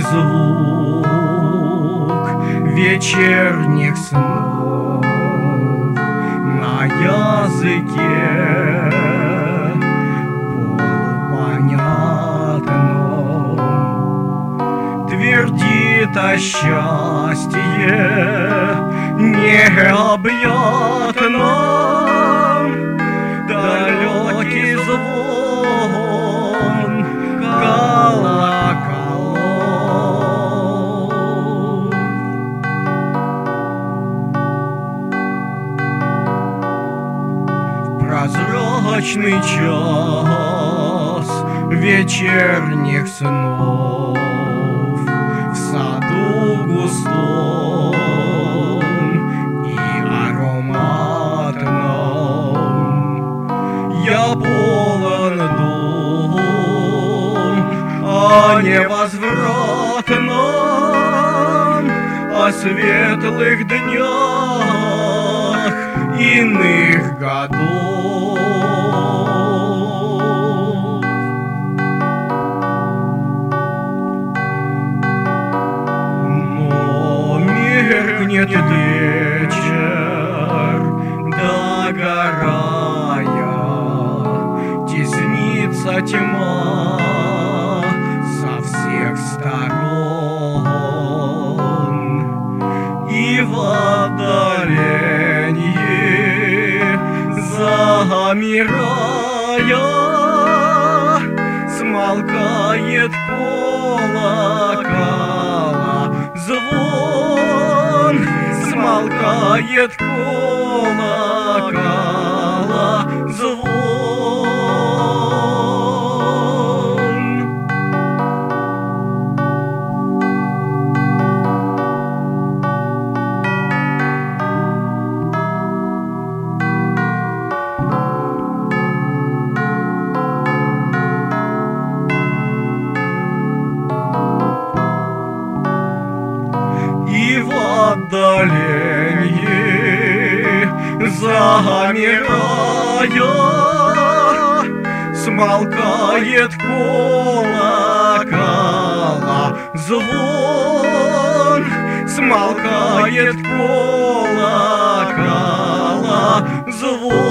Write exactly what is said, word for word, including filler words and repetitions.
звук вечерних снов на языке полупонятном твердит о счастье необъятном далекий звон колоколов. В прозрачный час вечерних снов в саду густом и ароматном я полон дум о невозвратном, о светлых днях иных годов. Но меркнет вечер, догорая, теснится тьма со всех сторон, и в отдалении, замирая, смолкает колокола звон, смолкает колокола звон. И в отдалении, замирая, смолкает колокола звон, смолкает колокола звон.